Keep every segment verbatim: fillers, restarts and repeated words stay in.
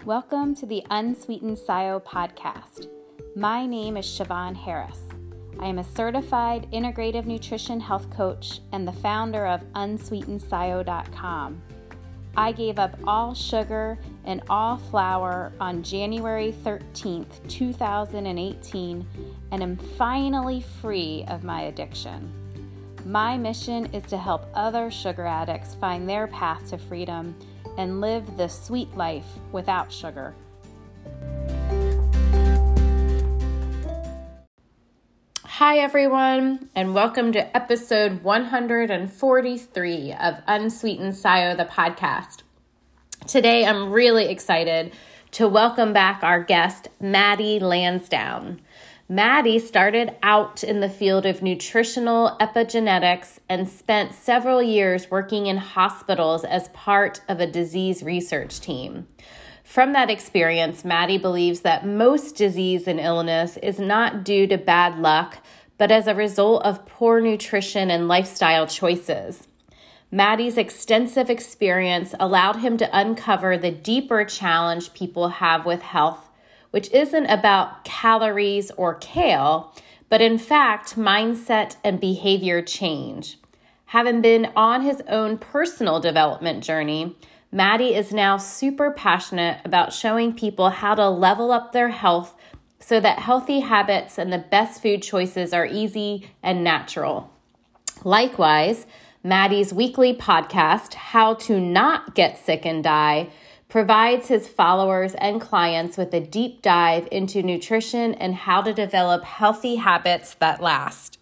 Welcome to the Unsweetened S I O podcast. My name is Siobhan Harris. I am a certified integrative nutrition health coach and the founder of unsweetened S I O dot com. I gave up all sugar and all flour on January thirteenth, two thousand eighteen, and am finally free of my addiction. My mission is to help other sugar addicts find their path to freedom and live the sweet life without sugar. Hi everyone, and welcome to episode one hundred forty-three of Unsweetened S I O, the podcast. Today I'm really excited to welcome back our guest, Maddie Lansdowne. Maddie started out in the field of nutritional epigenetics and spent several years working in hospitals as part of a disease research team. From that experience, Maddie believes that most disease and illness is not due to bad luck, but as a result of poor nutrition and lifestyle choices. Maddie's extensive experience allowed him to uncover the deeper challenge people have with health, which isn't about calories or kale, but in fact, mindset and behavior change. Having been on his own personal development journey, Maddie is now super passionate about showing people how to level up their health so that healthy habits and the best food choices are easy and natural. Likewise, Maddie's weekly podcast, How to Not Get Sick and Die, provides his followers and clients with a deep dive into nutrition and how to develop healthy habits that last.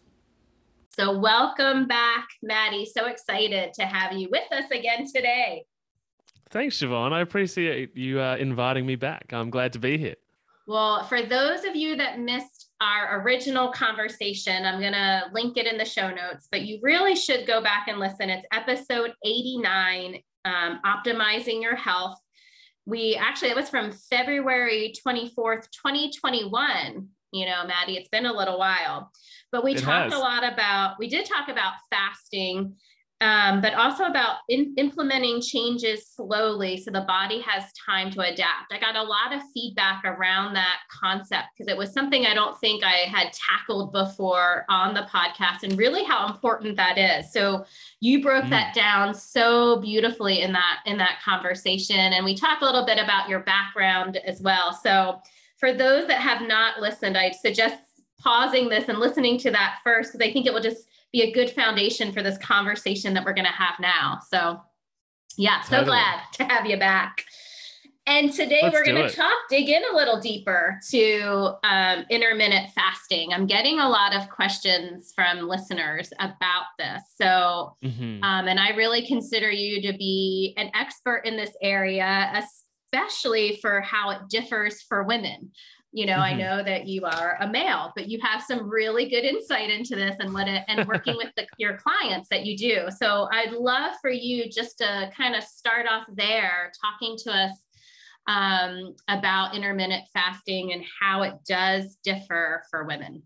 So welcome back, Maddie. So excited to have you with us again today. Thanks, Siobhan. I appreciate you uh, inviting me back. I'm glad to be here. Well, for those of you that missed our original conversation, I'm going to link it in the show notes, but you really should go back and listen. It's episode eighty-nine, um, Optimizing Your Health. We actually, it was from February twenty-fourth, twenty twenty-one. You know, Maddie, it's been a little while, but we It talked has. a lot about, we did talk about fasting, um, but also about in, implementing changes slowly so the body has time to adapt. I got a lot of feedback around that concept because it was something I don't think I had tackled before on the podcast, and really how important that is. So you broke mm. that down so beautifully in that, in that conversation. And we talked a little bit about your background as well. So for those that have not listened, I'd suggest pausing this and listening to that first, because I think it will just be a good foundation for this conversation that we're going to have now. So yeah, so Totally. glad to have you back. And today Let's we're going do to it. talk, dig in a little deeper to um, intermittent fasting. I'm getting a lot of questions from listeners about this. So, Mm-hmm. um, and I really consider you to be an expert in this area, especially for how it differs for women. You know, mm-hmm. I know that you are a male, but you have some really good insight into this and what it, and working with the, your clients that you do. So I'd love for you just to kind of start off there, talking to us um, about intermittent fasting and how it does differ for women.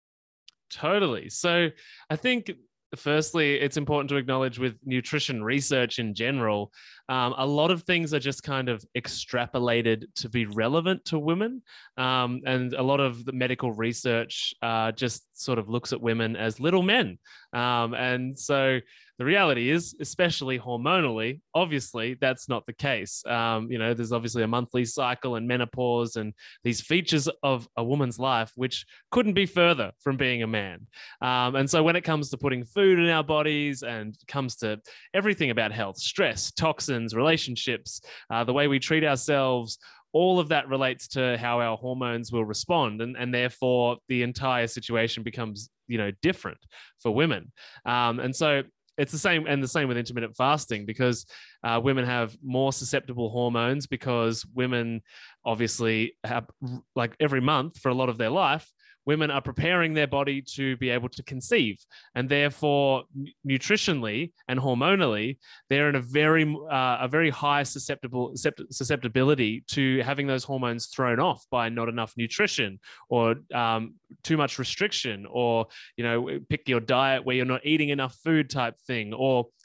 Totally. So I think firstly, it's important to acknowledge with nutrition research in general, um, a lot of things are just kind of extrapolated to be relevant to women. Um, and a lot of the medical research uh, just sort of looks at women as little men. Um, and so the reality is, especially hormonally, obviously that's not the case. Um, you know, there's obviously a monthly cycle and menopause and these features of a woman's life, which couldn't be further from being a man. Um, and so when it comes to putting food in our bodies and comes to everything about health, stress, toxins, relationships, uh, the way we treat ourselves, all of that relates to how our hormones will respond. And, and therefore the entire situation becomes, you know, different for women. Um, and so it's the same, and the same with intermittent fasting, because uh, women have more susceptible hormones because women obviously have, like every month for a lot of their life, women are preparing their body to be able to conceive. And therefore, nutritionally and hormonally, they're in a very, uh, a very high susceptible susceptibility to having those hormones thrown off by not enough nutrition or um, too much restriction, or, you know, pick your diet where you're not eating enough food type thing, or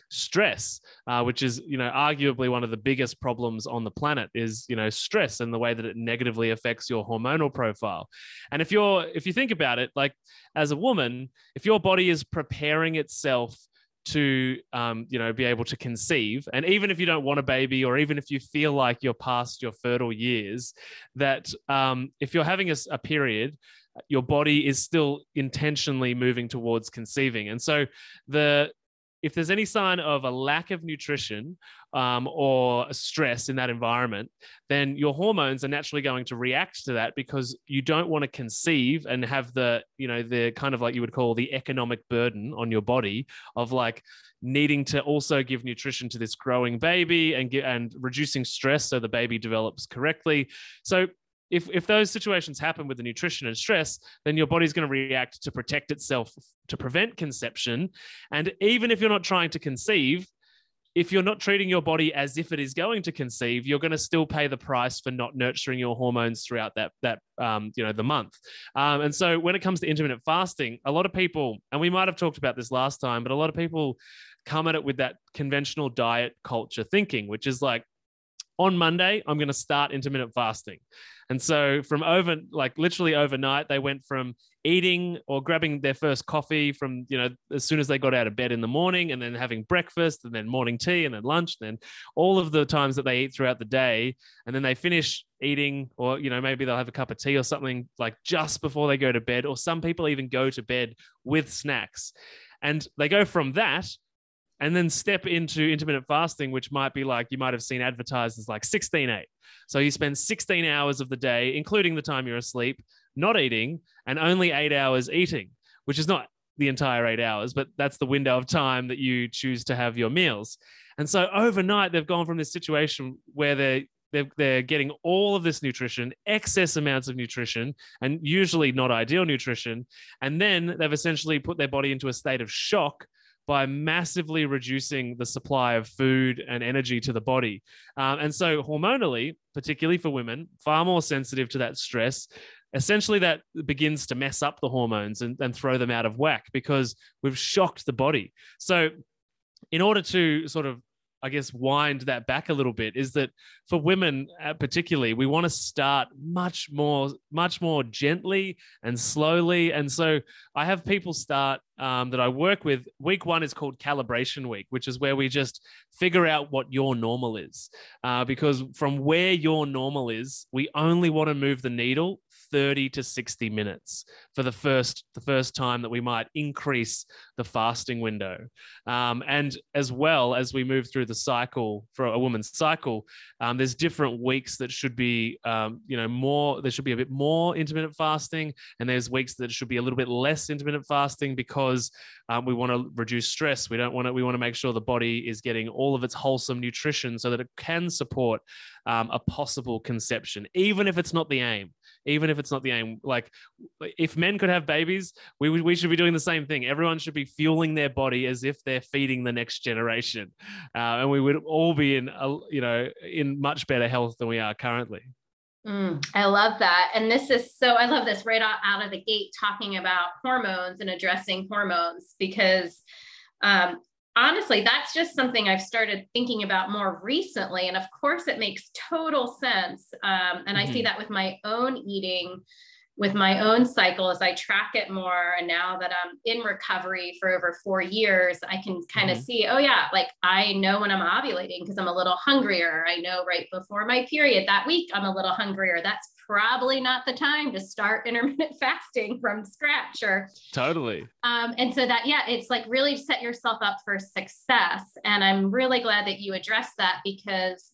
stress, uh, which is, you know, arguably one of the biggest problems on the planet is, you know, stress and the way that it negatively affects your hormonal profile. And if you're, if you think about it, like as a woman, if your body is preparing itself to, um, you know, be able to conceive, and even if you don't want a baby, or even if you feel like you're past your fertile years, that um, if you're having a, a period, your body is still intentionally moving towards conceiving. And so the if there's any sign of a lack of nutrition um, or stress in that environment, then your hormones are naturally going to react to that, because you don't want to conceive and have the, you know, the kind of like you would call the economic burden on your body of like needing to also give nutrition to this growing baby and get, and reducing stress so the baby develops correctly. So If, if those situations happen with the nutrition and stress, then your body's going to react to protect itself, to prevent conception. And even if you're not trying to conceive, if you're not treating your body as if it is going to conceive, you're going to still pay the price for not nurturing your hormones throughout that, that um, you know, the month. Um, and so when it comes to intermittent fasting, a lot of people, and we might have talked about this last time, but a lot of people come at it with that conventional diet culture thinking, which is like, on Monday, I'm going to start intermittent fasting. And so from over, like literally overnight, they went from eating or grabbing their first coffee from, you know, as soon as they got out of bed in the morning, and then having breakfast, and then morning tea, and then lunch, and then all of the times that they eat throughout the day. And then they finish eating, or, you know, maybe they'll have a cup of tea or something like just before they go to bed, or some people even go to bed with snacks. And they go from that and then step into intermittent fasting, which might be like, you might have seen advertised as like sixteen eight. So you spend sixteen hours of the day, including the time you're asleep, not eating, and only eight hours eating, which is not the entire eight hours, but that's the window of time that you choose to have your meals. And so overnight, they've gone from this situation where they're They're, they're getting all of this nutrition, excess amounts of nutrition, and usually not ideal nutrition. And then they've essentially put their body into a state of shock by massively reducing the supply of food and energy to the body. Um, and so hormonally, particularly for women, far more sensitive to that stress. Essentially, that begins to mess up the hormones and, and throw them out of whack, because we've shocked the body. So in order to sort of, I guess, wind that back a little bit, is that for women uh, particularly, we want to start much more, much more gently and slowly. And so I have people start um, that I work with. Week one is called calibration week, which is where we just figure out what your normal is. Uh, because from where your normal is, we only want to move the needle thirty to sixty minutes for the first the first time that we might increase the fasting window. Um, and as well as we move through the cycle, for a woman's cycle, um, there's different weeks that should be, um, you know, more, there should be a bit more intermittent fasting, and there's weeks that should be a little bit less intermittent fasting, because um, we want to reduce stress. We don't want to, we want to make sure the body is getting all of its wholesome nutrition so that it can support um, a possible conception, even if it's not the aim. Even if it's not the aim. Like, if men could have babies, we we should be doing the same thing. Everyone should be fueling their body as if they're feeding the next generation, uh, and we would all be in, a, you know, in much better health than we are currently. Mm, I love that. And this is so, I love this right out, out of the gate, talking about hormones and addressing hormones, because um, honestly, that's just something I've started thinking about more recently. And of course, it makes total sense. Um, and mm-hmm. I see that with my own eating, with my own cycle, as I track it more. And now that I'm in recovery for over four years, I can kind of mm-hmm. see, oh yeah, like I know when I'm ovulating because I'm a little hungrier. I know right before my period that week, I'm a little hungrier. That's probably not the time to start intermittent fasting from scratch, or totally. Um, and so that, yeah, it's like really set yourself up for success. And I'm really glad that you addressed that, because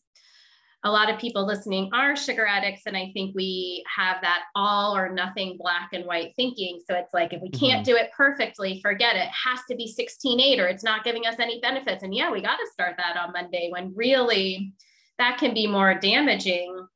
a lot of people listening are sugar addicts. And I think we have that all or nothing black and white thinking. So it's like, if we can't mm-hmm. do it perfectly, forget it. It has to be sixteen eight, or it's not giving us any benefits. And yeah, we got to start that on Monday, when really that can be more damaging.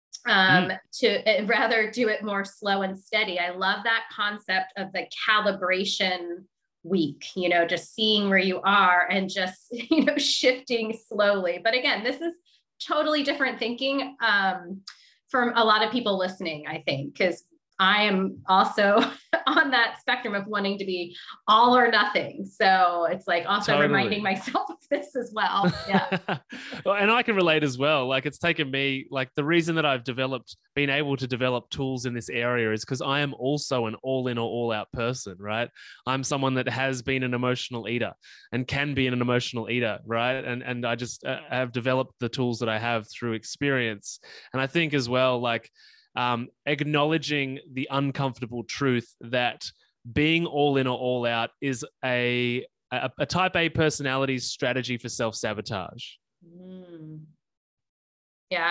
Um, mm. to uh, rather do it more slow and steady. I love that concept of the calibration week, you know, just seeing where you are and just, you know, shifting slowly. But again, this is totally different thinking um, from a lot of people listening, I think, because I am also on that spectrum of wanting to be all or nothing. So it's like also Totally. reminding myself of this as well. Yeah. Well, and I can relate as well. Like it's taken me, like the reason that I've developed, been able to develop tools in this area is because I am also an all in or all out person, right? I'm someone that has been an emotional eater and can be an emotional eater, right? And, and I just uh, have developed the tools that I have through experience. And I think as well, like um, acknowledging the uncomfortable truth that being all in or all out is a a, a type A personality strategy for self-sabotage. Mm. Yeah.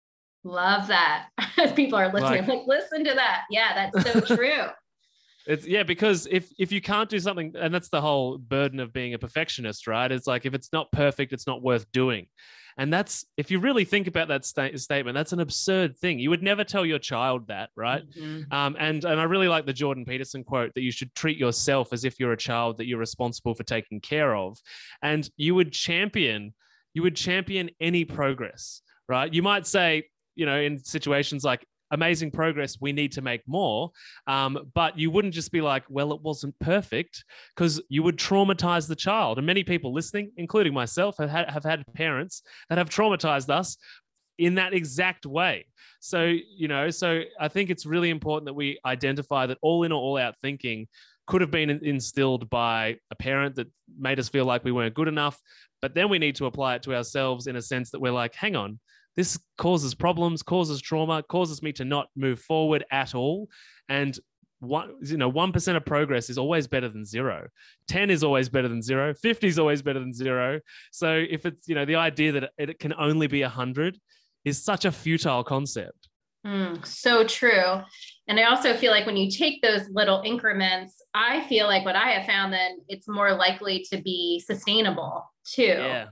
Love that. As people are listening, like, I'm like, listen to that. Yeah, that's so true. It's yeah, because if if you can't do something, and that's the whole burden of being a perfectionist, right? It's like if it's not perfect, it's not worth doing. And that's, if you really think about that sta- statement, that's an absurd thing. You would never tell your child that, right? Mm-hmm. Um, and and I really like the Jordan Peterson quote that you should treat yourself as if you're a child that you're responsible for taking care of, and you would champion you would champion any progress, right? You might say, you know, in situations like amazing progress, we need to make more. Um, but you wouldn't just be like, well, it wasn't perfect, because you would traumatize the child. And many people listening, including myself, have had, have had parents that have traumatized us in that exact way. So, you know, so I think it's really important that we identify that all in or all out thinking could have been instilled by a parent that made us feel like we weren't good enough. But then we need to apply it to ourselves in a sense that we're like, hang on, this causes problems, causes trauma, causes me to not move forward at all. And one, you know, one percent of progress is always better than zero. ten is always better than zero. fifty is always better than zero. So if it's, you know, the idea that it can only be one hundred is such a futile concept. Mm, so true. And I also feel like when you take those little increments, I feel like what I have found, then it's more likely to be sustainable too. Yeah.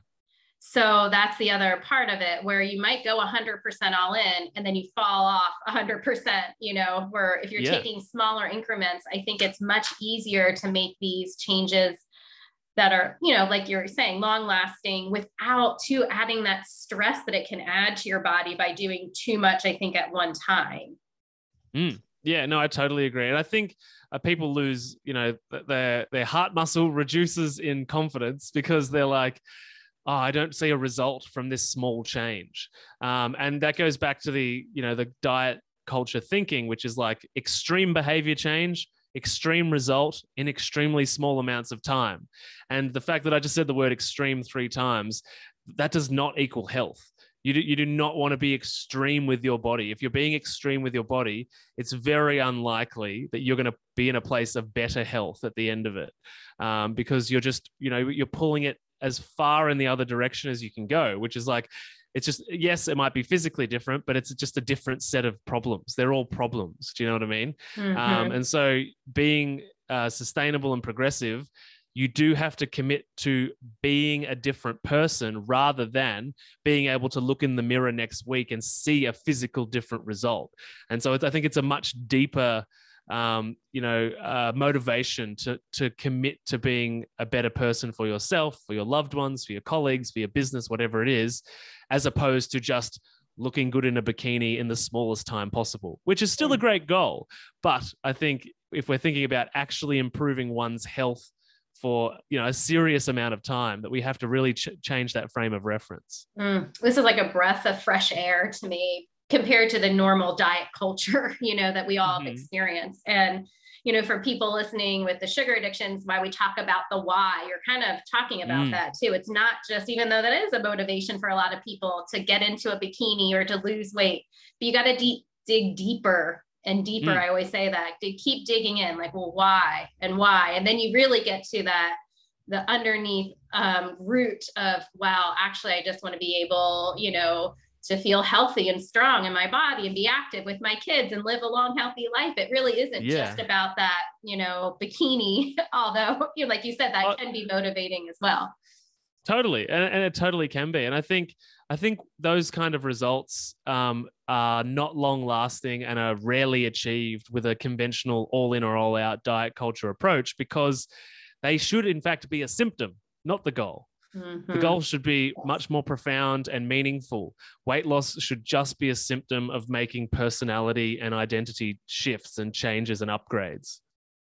So that's the other part of it, where you might go one hundred percent all in and then you fall off one hundred percent, you know, where if you're yeah. taking smaller increments, I think it's much easier to make these changes that are, you know, like you're saying, long lasting without too adding that stress that it can add to your body by doing too much, I think, at one time. Mm. Yeah, no, I totally agree. And I think uh, people lose, you know, their, their heart muscle reduces in confidence because they're like, oh, I don't see a result from this small change. Um, and that goes back to the, you know, the diet culture thinking, which is like extreme behavior change, extreme result in extremely small amounts of time. And the fact that I just said the word extreme three times, that does not equal health. You do, you do not want to be extreme with your body. If you're being extreme with your body, it's very unlikely that you're going to be in a place of better health at the end of it, um, because you're just, you know, you're pulling it as far in the other direction as you can go, which is like, it's just, yes, it might be physically different, but it's just a different set of problems. They're all problems. Do you know what I mean? Mm-hmm. Um, and so being uh, sustainable and progressive, you do have to commit to being a different person rather than being able to look in the mirror next week and see a physical different result. And so I think it's a much deeper Um, you know, uh, motivation to to commit to being a better person for yourself, for your loved ones, for your colleagues, for your business, whatever it is, as opposed to just looking good in a bikini in the smallest time possible, which is still a great goal. But I think if we're thinking about actually improving one's health for, you know, a serious amount of time, that we have to really ch- change that frame of reference. Mm, this is like a breath of fresh air to me, compared to the normal diet culture, you know, that we all mm-hmm. have experienced. And, you know, for people listening with the sugar addictions, why we talk about the why, you're kind of talking about mm. that too. It's not just, even though that is a motivation for a lot of people to get into a bikini or to lose weight, but you got to deep, dig deeper and deeper. Mm. I always say that, to keep digging in, like, well, why and why? And then you really get to that, the underneath um, root of, wow, actually, I just want to be able, you know, to feel healthy and strong in my body and be active with my kids and live a long, healthy life. It really isn't yeah. just about that, you know, bikini, although, you know, like you said, that uh, can be motivating as well. Totally. And, and it totally can be. And I think, I think those kind of results um, are not long lasting and are rarely achieved with a conventional all in or all out diet culture approach, because they should in fact be a symptom, not the goal. Mm-hmm. The goal should be much more profound and meaningful. Weight loss should just be a symptom of making personality and identity shifts and changes and upgrades.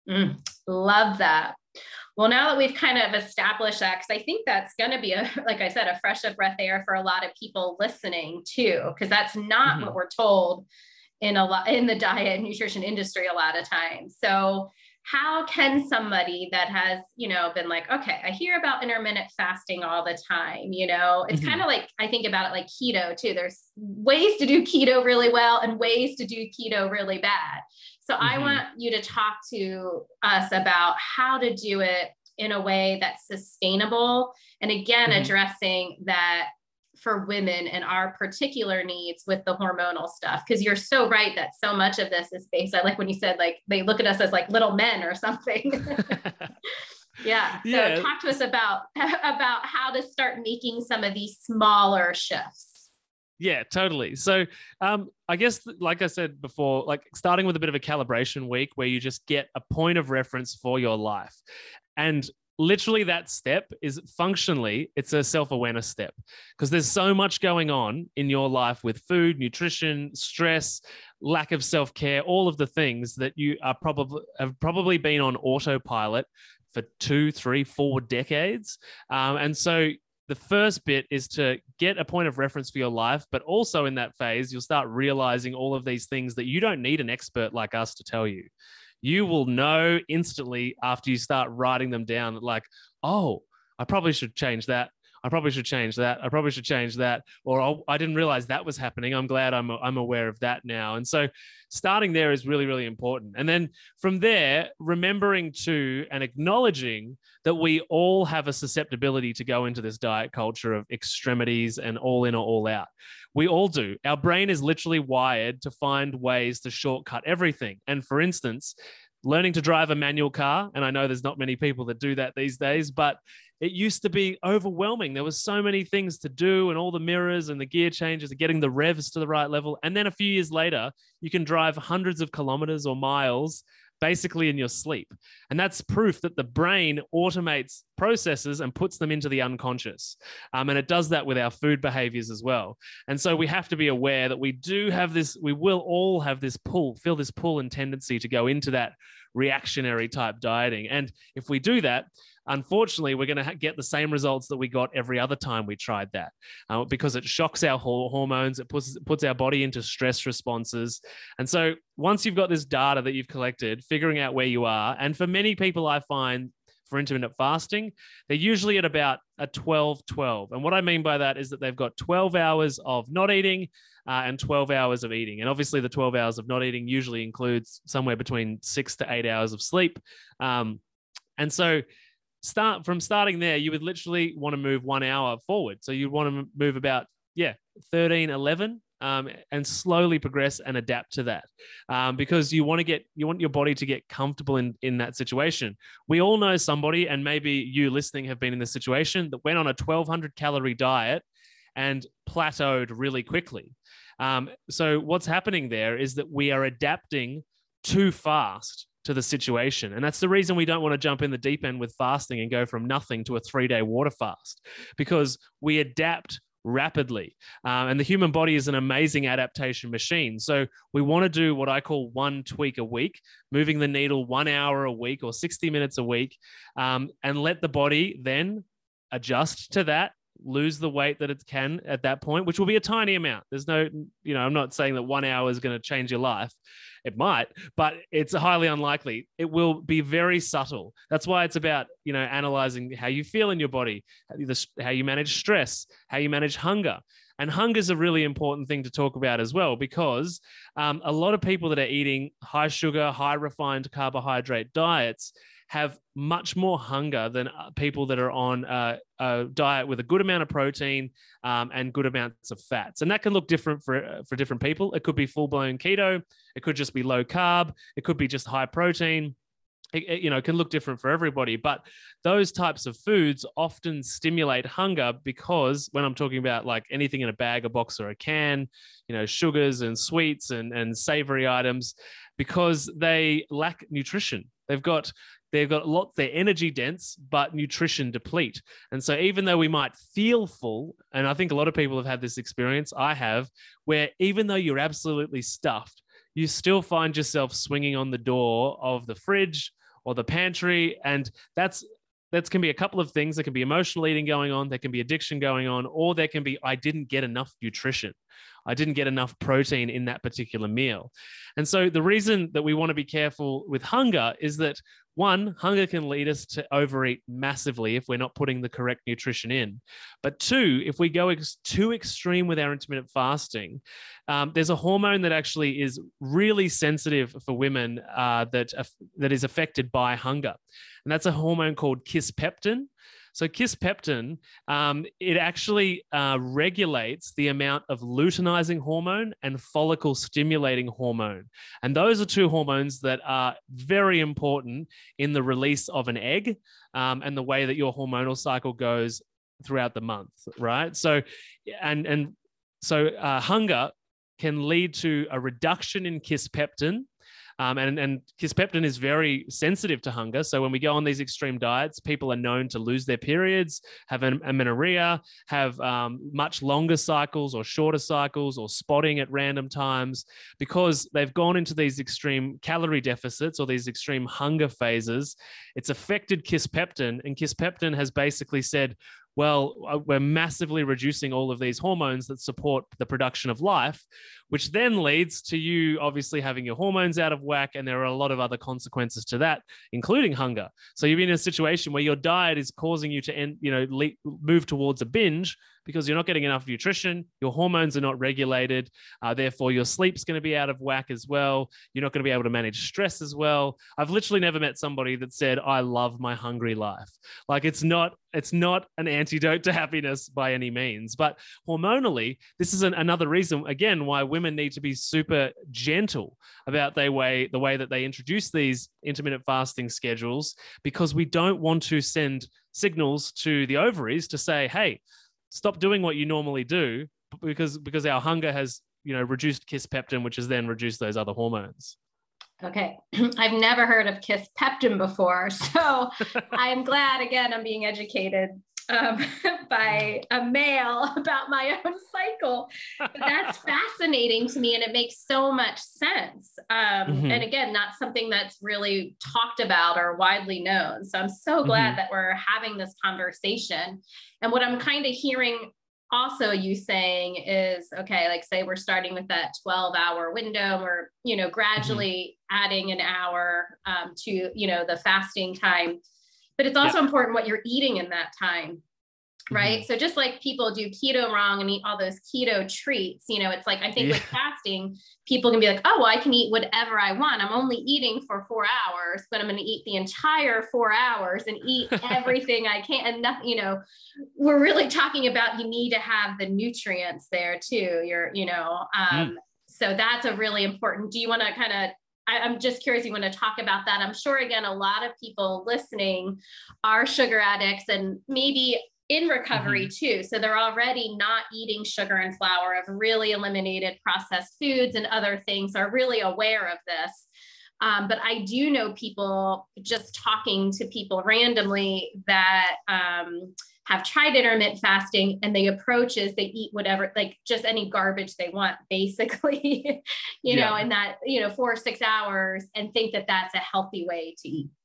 Mm, love that. Well, now that we've kind of established that, because I think that's going to be, a, like I said, a fresh of breath air for a lot of people listening too, because that's not Mm-hmm. what we're told in a lot in the diet and nutrition industry a lot of times. So how can somebody that has, you know, been like, okay, I hear about intermittent fasting all the time, you know, it's Mm-hmm. kind of like, I think about it like keto too. There's ways to do keto really well and ways to do keto really bad. So mm-hmm. I want you to talk to us about how to do it in a way that's sustainable. And again, mm-hmm. addressing that for women and our particular needs with the hormonal stuff. Cause you're so right that so much of this is based on, like when you said, like, they look at us as like little men or something. yeah. So yeah. talk to us about, about how to start making some of these smaller shifts. Yeah, totally. So um, I guess, like I said before, like starting with a bit of a calibration week where you just get a point of reference for your life. And literally that step is functionally, it's a self-awareness step because there's so much going on in your life with food, nutrition, stress, lack of self-care, all of the things that you are probably have probably been on autopilot for two, three, four decades. Um, and so the first bit is to get a point of reference for your life, but also in that phase, you'll start realizing all of these things that you don't need an expert like us to tell you. You will know instantly after you start writing them down, like, oh, I probably should change that. I probably should change that. I probably should change that. Or oh, I didn't realize that was happening. I'm glad I'm, I'm aware of that now. And so starting there is really, really important. And then from there, remembering to and acknowledging that we all have a susceptibility to go into this diet culture of extremities and all in or all out. We all do. Our brain is literally wired to find ways to shortcut everything. And for instance, learning to drive a manual car, and I know there's not many people that do that these days, but it used to be overwhelming. There was so many things to do and all the mirrors and the gear changes and getting the revs to the right level. And then a few years later, you can drive hundreds of kilometers or miles basically in your sleep. And that's proof that the brain automates processes and puts them into the unconscious. Um, and it does that with our food behaviors as well. And so we have to be aware that we do have this, we will all have this pull, feel this pull and tendency to go into that reactionary type dieting. And if we do that, unfortunately, we're going to ha- get the same results that we got every other time we tried that uh, because it shocks our ho- hormones. It puts, it puts our body into stress responses. And so once you've got this data that you've collected, figuring out where you are, and for many people, I find for intermittent fasting, they're usually at about a twelve twelve. And what I mean by that is that they've got twelve hours of not eating uh, and twelve hours of eating. And obviously the twelve hours of not eating usually includes somewhere between six to eight hours of sleep. Um, and so Start from starting there, you would literally want to move one hour forward. So you want to move about, yeah, thirteen, eleven, um, and slowly progress and adapt to that um, because you want to get, you want your body to get comfortable in, in that situation. We all know somebody, and maybe you listening have been in this situation, that went on a twelve hundred calorie diet and plateaued really quickly. Um, so what's happening there is that we are adapting too fast to the situation. And that's the reason we don't want to jump in the deep end with fasting and go from nothing to a three-day water fast, because we adapt rapidly. Um, and the human body is an amazing adaptation machine. So we want to do what I call one tweak a week, moving the needle one hour a week or sixty minutes a week, um, and let the body then adjust to that, lose the weight that it can at that point, which will be a tiny amount. There's no, you know, I'm not saying that one hour is going to change your life. It might, but it's highly unlikely. It will be very subtle. That's why it's about, you know, analyzing how you feel in your body, how you manage stress, how you manage hunger. And hunger is a really important thing to talk about as well, because um, a lot of people that are eating high sugar, high refined carbohydrate diets have much more hunger than people that are on a, a diet with a good amount of protein um, and good amounts of fats. And that can look different for, for different people. It could be full-blown keto. It could just be low carb. It could be just high protein. It, it, you know, can look different for everybody. But those types of foods often stimulate hunger because when I'm talking about like anything in a bag, a box, or a can, you know, sugars and sweets and, and savory items, because they lack nutrition. They've got They've got lots, they're energy dense, but nutrition deplete. And so even though we might feel full, and I think a lot of people have had this experience, I have, where even though you're absolutely stuffed, you still find yourself swinging on the door of the fridge or the pantry. And that's that can be a couple of things. There can be emotional eating going on, there can be addiction going on, or there can be, I didn't get enough nutrition. I didn't get enough protein in that particular meal. And so the reason that we want to be careful with hunger is that, one, hunger can lead us to overeat massively if we're not putting the correct nutrition in. But two, if we go ex- too extreme with our intermittent fasting, um, there's a hormone that actually is really sensitive for women uh, that, uh, that is affected by hunger. And that's a hormone called kisspeptin. So kisspeptin, um, it actually uh, regulates the amount of luteinizing hormone and follicle stimulating hormone. And those are two hormones that are very important in the release of an egg um, and the way that your hormonal cycle goes throughout the month, right? So, and, and so uh, hunger can lead to a reduction in kisspeptin. Um, and, and kisspeptin is very sensitive to hunger. So when we go on these extreme diets, people are known to lose their periods, have an amenorrhea, have um, much longer cycles or shorter cycles, or spotting at random times, because they've gone into these extreme calorie deficits or these extreme hunger phases. It's affected kisspeptin, and kisspeptin has basically said, well, we're massively reducing all of these hormones that support the production of life, which then leads to you obviously having your hormones out of whack. And there are a lot of other consequences to that, including hunger. So you're in a situation where your diet is causing you to end, you know, le- move towards a binge because you're not getting enough nutrition. Your hormones are not regulated. Uh, therefore, your sleep's going to be out of whack as well. You're not going to be able to manage stress as well. I've literally never met somebody that said, I love my hungry life. Like it's not, it's not an antidote to happiness by any means. But hormonally, this is an, another reason, again, why women need to be super gentle about their way, the way that they introduce these intermittent fasting schedules, because we don't want to send signals to the ovaries to say, hey, stop doing what you normally do, because because our hunger has, you know, reduced kisspeptin, which has then reduced those other hormones. Okay. I've never heard of kisspeptin before. So I'm glad, again, I'm being educated um, by a male about my own cycle. But that's fascinating to me, and it makes so much sense. Um, mm-hmm. And again, not something that's really talked about or widely known. So I'm so glad mm-hmm. that we're having this conversation. And what I'm kind of hearing also you saying is, okay, like say we're starting with that twelve hour window, we're, you know, gradually mm-hmm. adding an hour um, to, you know, the fasting time, but it's also yep. important what you're eating in that time. Right. Mm-hmm. So just like people do keto wrong and eat all those keto treats, you know, it's like, I think yeah. with fasting, people can be like, oh, well, I can eat whatever I want. I'm only eating for four hours, but I'm going to eat the entire four hours and eat everything I can. And nothing, you know, we're really talking about, you need to have the nutrients there too. You're, you know, um, mm. so that's a really important, do you want to kind of, I, I'm just curious, you want to talk about that? I'm sure, again, a lot of people listening are sugar addicts and maybe in recovery mm-hmm. too. So they're already not eating sugar and flour, have really eliminated processed foods and other things, are really aware of this. Um, but I do know people, just talking to people randomly, that um, have tried intermittent fasting, and the approach is they eat whatever, like just any garbage they want, basically, you yeah. know, in that, you know, four or six hours, and think that that's a healthy way to eat.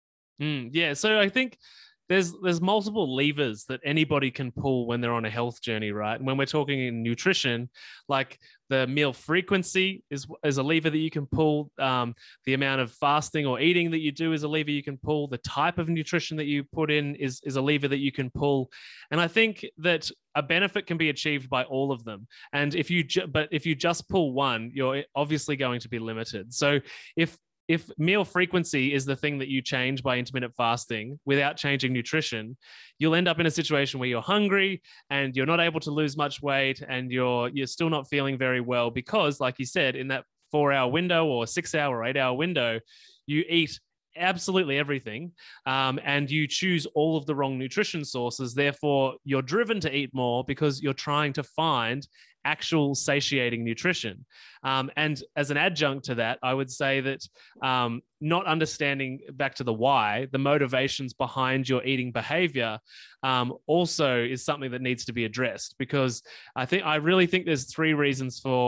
Mm, yeah. So I think There's there's multiple levers that anybody can pull when they're on a health journey, right? And when we're talking in nutrition, like the meal frequency is, is a lever that you can pull. Um, the amount of fasting or eating that you do is a lever you can pull. The type of nutrition that you put in is, is a lever that you can pull. And I think that a benefit can be achieved by all of them. And if you, ju- but if you just pull one, you're obviously going to be limited. So if If meal frequency is the thing that you change by intermittent fasting without changing nutrition, you'll end up in a situation where you're hungry and you're not able to lose much weight, and you're you're still not feeling very well because, like you said, in that four-hour window or six-hour or eight-hour window, you eat absolutely everything, um, and you choose all of the wrong nutrition sources. Therefore, you're driven to eat more because you're trying to find actual satiating nutrition. Um, and as an adjunct to that, I would say that um, not understanding, back to the why, the motivations behind your eating behavior um, also is something that needs to be addressed, because I think I really think there's three reasons for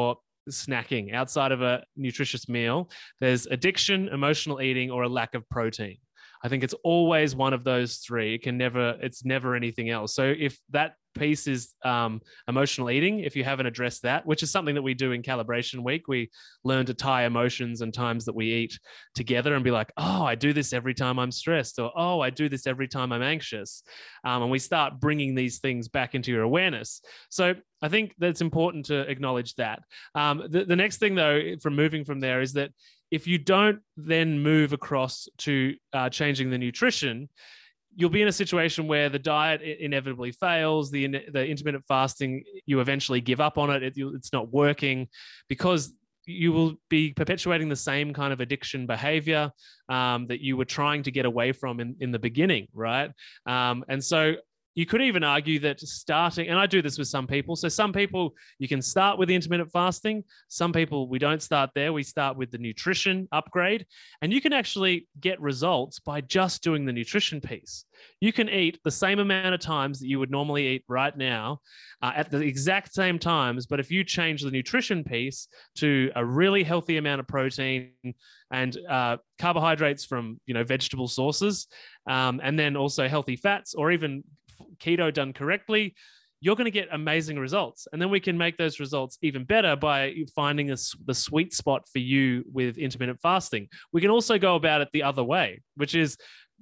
snacking outside of a nutritious meal, there's addiction, emotional eating, or a lack of protein. I think it's always one of those three. It can never, it's never anything else. So if that piece is um, emotional eating, if you haven't addressed that, which is something that we do in Calibration Week, we learn to tie emotions and times that we eat together and be like, oh, I do this every time I'm stressed, or oh, I do this every time I'm anxious. Um, and we start bringing these things back into your awareness. So I think that's important to acknowledge that. Um, the, the next thing, though, from moving from there is that if you don't then move across to uh, changing the nutrition, you'll be in a situation where the diet inevitably fails, the, the intermittent fasting, you eventually give up on it, it, it's not working, because you will be perpetuating the same kind of addiction behavior um, that you were trying to get away from in, in the beginning, right? Um, and so you could even argue that starting, and I do this with some people. So some people, you can start with the intermittent fasting. Some people, we don't start there. We start with the nutrition upgrade. And you can actually get results by just doing the nutrition piece. You can eat the same amount of times that you would normally eat right now uh, at the exact same times. But if you change the nutrition piece to a really healthy amount of protein and uh, carbohydrates from, you know, vegetable sources, um, and then also healthy fats, or even keto done correctly, you're going to get amazing results. And then we can make those results even better by finding a, the sweet spot for you with intermittent fasting. We can also go about it the other way, which is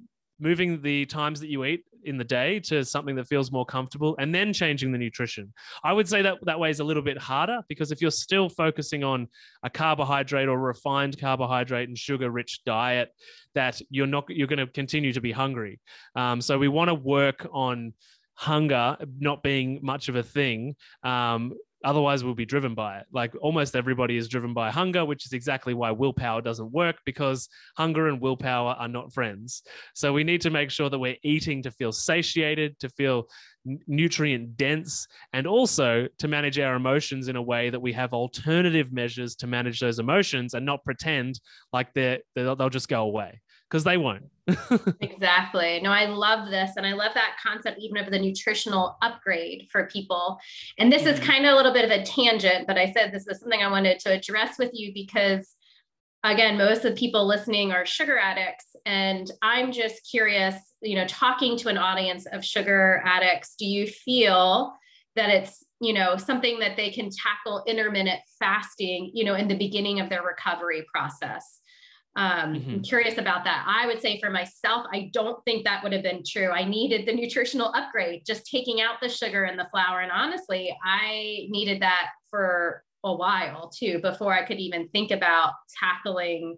moving the times that you eat in the day to something that feels more comfortable, and then changing the nutrition. I would say that that way is a little bit harder, because if you're still focusing on a carbohydrate or refined carbohydrate and sugar-rich diet, that you're not, you're going to continue to be hungry. Um, so we want to work on hunger not being much of a thing. Um, Otherwise, we'll be driven by it. Like almost everybody is driven by hunger, which is exactly why willpower doesn't work, because hunger and willpower are not friends. So we need to make sure that we're eating to feel satiated, to feel nutrient dense, and also to manage our emotions in a way that we have alternative measures to manage those emotions and not pretend like they're, they'll, they'll just go away, because they won't. Exactly. No, I love this. And I love that concept even of the nutritional upgrade for people. And this mm-hmm. is kind of a little bit of a tangent, but I said this was something I wanted to address with you because, again, most of the people listening are sugar addicts. And I'm just curious, you know, talking to an audience of sugar addicts, do you feel that it's, you know, something that they can tackle intermittent fasting, you know, in the beginning of their recovery process? Um, mm-hmm. I'm curious about that. I would say for myself, I don't think that would have been true. I needed the nutritional upgrade, just taking out the sugar and the flour. And honestly, I needed that for a while too, before I could even think about tackling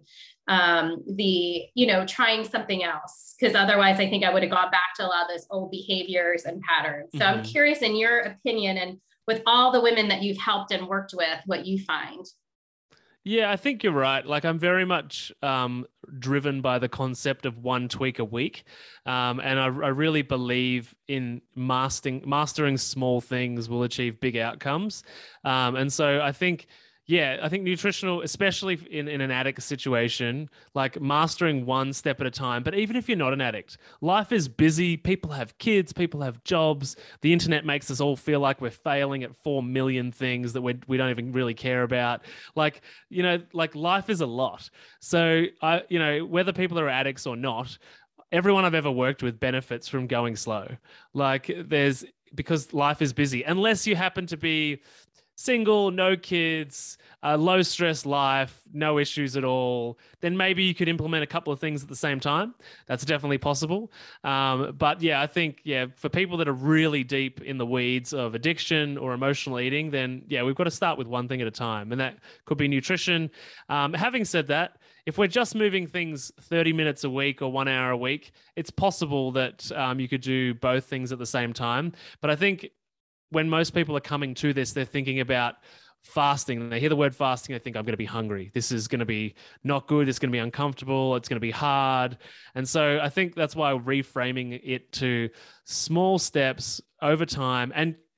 um, the, you know, trying something else. Because otherwise, I think I would have gone back to a lot of those old behaviors and patterns. So mm-hmm. I'm curious, in your opinion, and with all the women that you've helped and worked with, what you find. Yeah, I think you're right. Like I'm very much um, driven by the concept of one tweak a week. Um, and I, I really believe in mastering, mastering small things will achieve big outcomes. Um, and so I think, yeah, I think nutritional, especially in, in an addict situation, like mastering one step at a time. But even if you're not an addict, life is busy. People have kids, people have jobs. The internet makes us all feel like we're failing at four million things that we we don't even really care about. Like, you know, like life is a lot. So, I, you know, whether people are addicts or not, everyone I've ever worked with benefits from going slow. Like there's, because life is busy, unless you happen to be single, no kids, a low stress life, no issues at all, then maybe you could implement a couple of things at the same time. That's definitely possible. Um, but yeah, I think, yeah, for people that are really deep in the weeds of addiction or emotional eating, then yeah, we've got to start with one thing at a time. And that could be nutrition. Um, having said that, if we're just moving things thirty minutes a week or one hour a week, it's possible that um, you could do both things at the same time. But I think when most people are coming to this, they're thinking about fasting. They hear the word fasting, they think, I'm going to be hungry. This is going to be not good. It's going to be uncomfortable. It's going to be hard. And so I think that's why reframing it to small steps over time. And the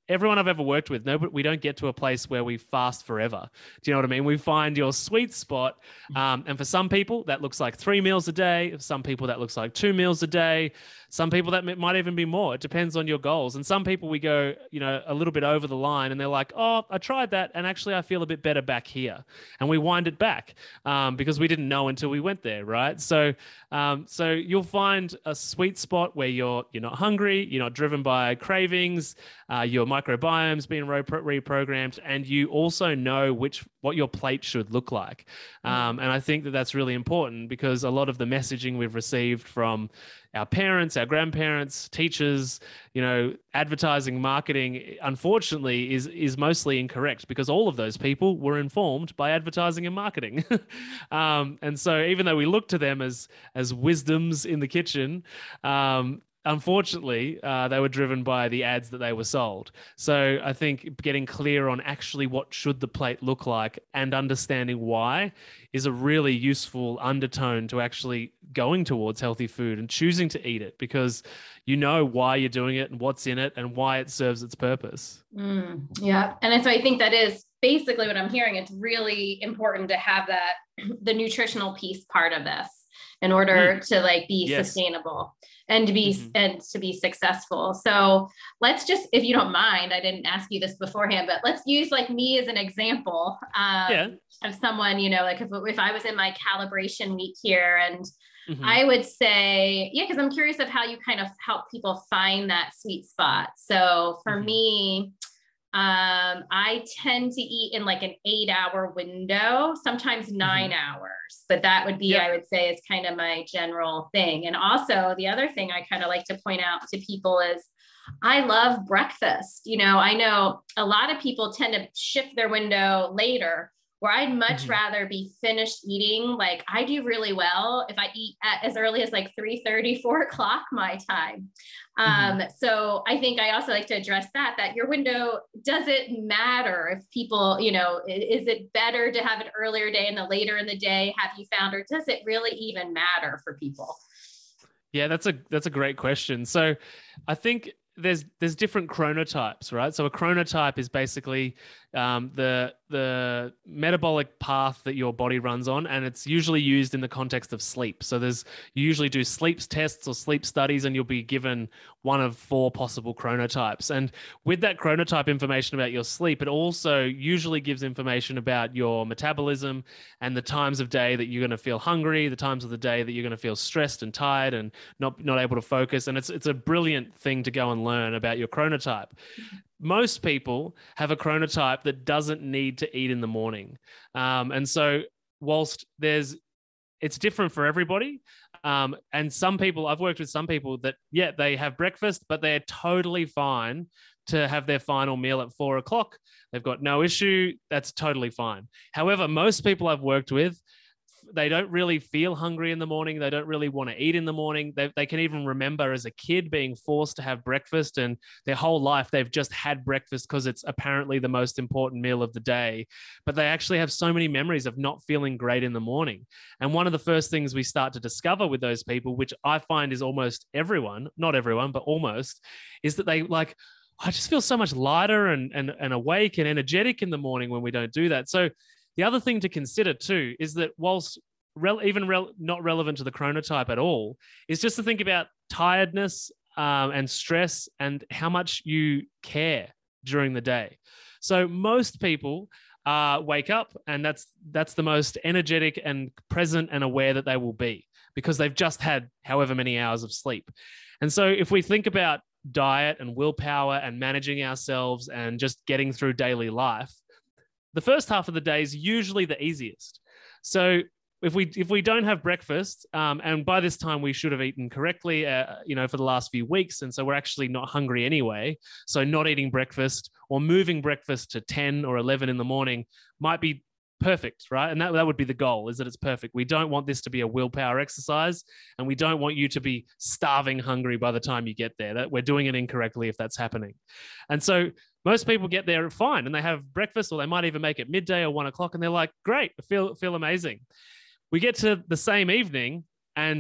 everyone I've ever worked with, no, but we don't get to a place where we fast forever. Do you know what I mean? We find your sweet spot. Um, and for some people, that looks like three meals a day. For some people, that looks like two meals a day. Some people, that might even be more. It depends on your goals. And some people, we go, you know, a little bit over the line and they're like, oh, I tried that. And actually, I feel a bit better back here. And we wind it back um, because we didn't know until we went there, right? So, um, so you'll find a sweet spot where you're, you're not hungry, you're not driven by cravings, uh, your microbiome's being repro- reprogrammed, and you also know which what your plate should look like. Um, and I think that that's really important because a lot of the messaging we've received from our parents, our grandparents, teachers, you know, advertising, marketing, unfortunately, is is mostly incorrect because all of those people were informed by advertising and marketing. um, and so even though we look to them as as wisdoms in the kitchen, um, unfortunately, uh, they were driven by the ads that they were sold. So I think getting clear on actually what should the plate look like and understanding why is a really useful undertone to actually going towards healthy food and choosing to eat it because you know why you're doing it and what's in it and why it serves its purpose. Mm, yeah. And so I think that is basically what I'm hearing. It's really important to have that, the nutritional piece part of this in order mm. to like be yes. sustainable and to be, mm-hmm. and to be successful. So let's just, if you don't mind, I didn't ask you this beforehand, but let's use like me as an example um, yeah. of someone, you know, like if, if I was in my calibration week here and mm-hmm. I would say, yeah, cause I'm curious of how you kind of help people find that sweet spot. So for mm-hmm. me, Um, I tend to eat in like an eight hour window, sometimes nine mm-hmm. hours, but that would be, yep. I would say is kind of my general thing. And also the other thing I kind of like to point out to people is I love breakfast. You know, I know a lot of people tend to shift their window later where I'd much mm-hmm. rather be finished eating. Like I do really well if I eat at as early as like three thirty, four o'clock my time. Um, mm-hmm. So I think I also like to address that, that your window doesn't matter if people, you know, is it better to have an earlier day and the later in the day have you found, or does it really even matter for people? Yeah, that's a, that's a great question. So I think there's, there's different chronotypes, right? So a chronotype is basically um, the, the metabolic path that your body runs on, and it's usually used in the context of sleep. So there's, you usually do sleep tests or sleep studies, and you'll be given one of four possible chronotypes. And with that chronotype information about your sleep, it also usually gives information about your metabolism and the times of day that you're going to feel hungry, the times of the day that you're going to feel stressed and tired and not, not able to focus. And it's, it's a brilliant thing to go and learn about your chronotype. Most people have a chronotype that doesn't need to eat in the morning. Um, and so whilst there's, it's different for everybody. Um, and some people, I've worked with some people that, yeah, they have breakfast, but they're totally fine to have their final meal at four o'clock. They've got no issue. That's totally fine. However, most people I've worked with, they don't really feel hungry in the morning. They don't really want to eat in the morning. They, they can even remember as a kid being forced to have breakfast, and their whole life they've just had breakfast because it's apparently the most important meal of the day. But they actually have so many memories of not feeling great in the morning. And one of the first things we start to discover with those people, which I find is almost everyone, not everyone, but almost, is that they like, I just feel so much lighter and, and, and awake and energetic in the morning when we don't do that. So the other thing to consider too is that whilst rel- even rel- not relevant to the chronotype at all, is just to think about tiredness um, and stress and how much you care during the day. So most people uh, wake up and that's that's the most energetic and present and aware that they will be because they've just had however many hours of sleep. And so if we think about diet and willpower and managing ourselves and just getting through daily life, the first half of the day is usually the easiest. So if we if we don't have breakfast, um, and by this time we should have eaten correctly, uh, you know, for the last few weeks, and so we're actually not hungry anyway. So not eating breakfast or moving breakfast to ten or eleven in the morning might be perfect, right? And that, that would be the goal, is that it's perfect. We don't want this to be a willpower exercise, and we don't want you to be starving hungry by the time you get there. That we're doing it incorrectly if that's happening. And so most people get there fine and they have breakfast, or they might even make it midday or one o'clock, and they're like, great, I feel, feel amazing. We get to the same evening and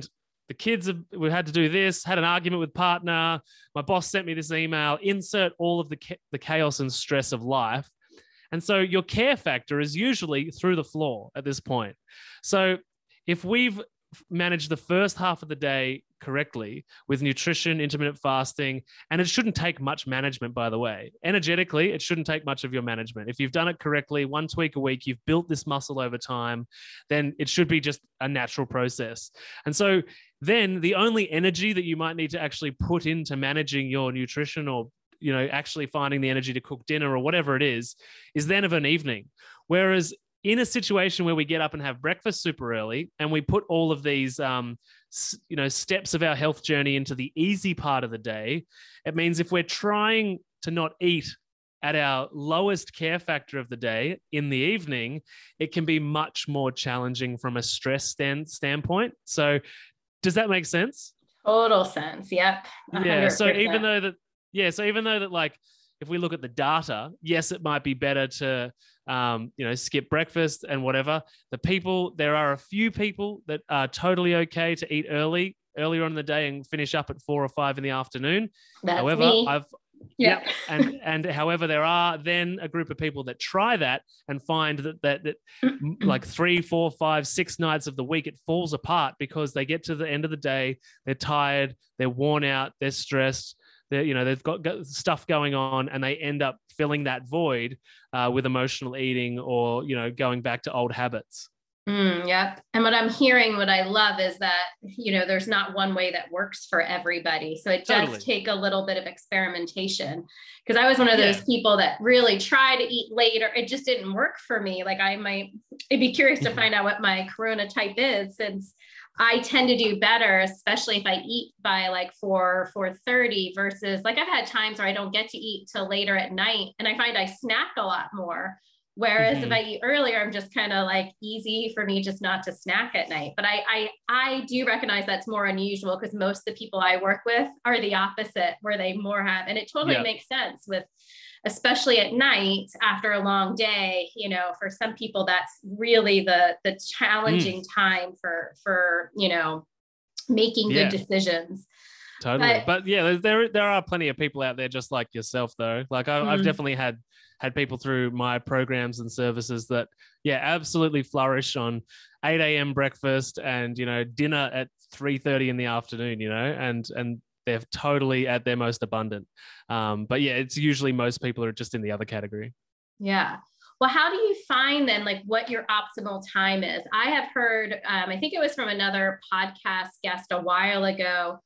the kids have, we had to do this, had an argument with partner, my boss sent me this email, insert all of the, the chaos and stress of life. And so your care factor is usually through the floor at this point. So if we've managed the first half of the day correctly with nutrition, intermittent fasting, and it shouldn't take much management, by the way. Energetically, it shouldn't take much of your management. If you've done it correctly, one tweak a week, you've built this muscle over time, then it should be just a natural process. And so then the only energy that you might need to actually put into managing your nutrition, or you know, actually finding the energy to cook dinner or whatever it is, is then of an evening. Whereas in a situation where we get up and have breakfast super early and we put all of these, um, you know, steps of our health journey into the easy part of the day, it means if we're trying to not eat at our lowest care factor of the day in the evening, it can be much more challenging from a stress stand, standpoint. So does that make sense? Total sense. Yep. one hundred percent. Yeah. So even though that, yeah. So even though that, like, if we look at the data, yes, it might be better to, um, you know, skip breakfast and whatever. The people, there are a few people that are totally okay to eat early, earlier on in the day and finish up at four or five in the afternoon. That's however, me. I've, yeah. Yep. And, and however, there are then a group of people that try that and find that, that, that like three, four, five, six nights of the week, it falls apart because they get to the end of the day, they're tired, they're worn out, they're stressed. They're, you know, they've got, got stuff going on, and they end up filling that void uh, with emotional eating, or, you know, going back to old habits. Mm, yep. And what I'm hearing, what I love is that, you know, there's not one way that works for everybody. So it does Totally. take a little bit of experimentation, because I was one of those Yeah. people that really try to eat later. It just didn't work for me. Like I might, I'd be curious to find out what my corona type is, since I tend to do better, especially if I eat by like four, four thirty versus like I've had times where I don't get to eat till later at night, and I find I snack a lot more. Whereas Mhm. if I eat earlier, I'm just kind of like easy for me just not to snack at night. But I, I, I do recognize that's more unusual, because most of the people I work with are the opposite, where they more have, and it totally Yeah. makes sense with, especially at night after a long day. You know, for some people, that's really the, the challenging mm. time for, for, you know, making Yeah. good decisions. Totally. But, but yeah, there, there are plenty of people out there just like yourself, though. Like I, mm. I've definitely had, had people through my programs and services that, yeah, absolutely flourish on eight a.m. breakfast and, you know, dinner at three thirty in the afternoon, you know, and, and they're totally at their most abundant. Um, but yeah, it's usually most people are just in the other category. Yeah. Well, how do you find then, like, what your optimal time is? I have heard, um, I think it was from another podcast guest a while ago,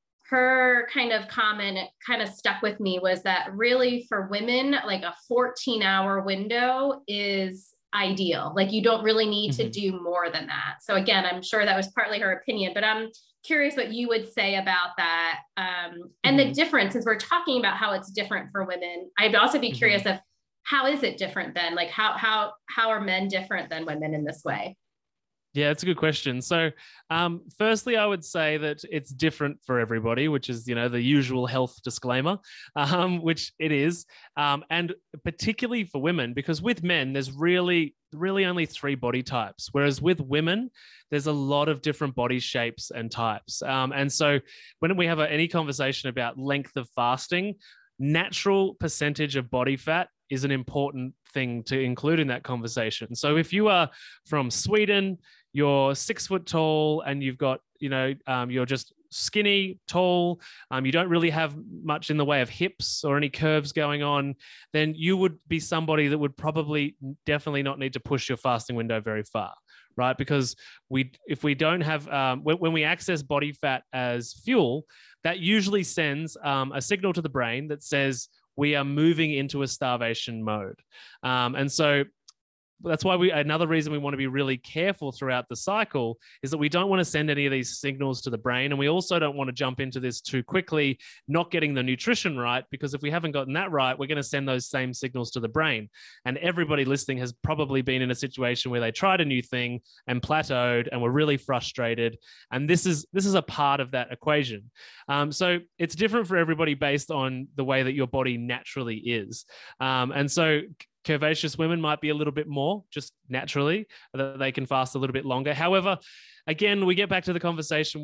her kind of comment, it kind of stuck with me, was that really for women, like a fourteen hour window is ideal. Like you don't really need mm-hmm. to do more than that. So again, I'm sure that was partly her opinion, but I'm curious what you would say about that. Um, and mm-hmm. the difference, as we're talking about how it's different for women, I'd also be curious mm-hmm. of how is it different then? Like how, how, how are men different than women in this way? Yeah, it's a good question. So, um, firstly, I would say that it's different for everybody, which is, you know, the usual health disclaimer, um, which it is, um, and particularly for women, because with men, there's really, really only three body types, whereas with women, there's a lot of different body shapes and types. Um, and so, when we have a, any conversation about length of fasting, natural percentage of body fat is an important thing to include in that conversation. So if you are from Sweden, you're six foot tall and you've got, you know, um, you're just skinny, tall, um, you don't really have much in the way of hips or any curves going on, then you would be somebody that would probably definitely not need to push your fasting window very far, right? Because we, if we don't have, um, when, when we access body fat as fuel, that usually sends um, a signal to the brain that says we are moving into a starvation mode. Um, and so that's why we, another reason we want to be really careful throughout the cycle is that we don't want to send any of these signals to the brain. And we also don't want to jump into this too quickly, not getting the nutrition right, because if we haven't gotten that right, we're going to send those same signals to the brain. And everybody listening has probably been in a situation where they tried a new thing and plateaued and were really frustrated. And this is, this is a part of that equation. Um, so it's different for everybody based on the way that your body naturally is. Um, and so curvaceous women might be a little bit more just naturally, that they can fast a little bit longer. However, again, we get back to the conversation where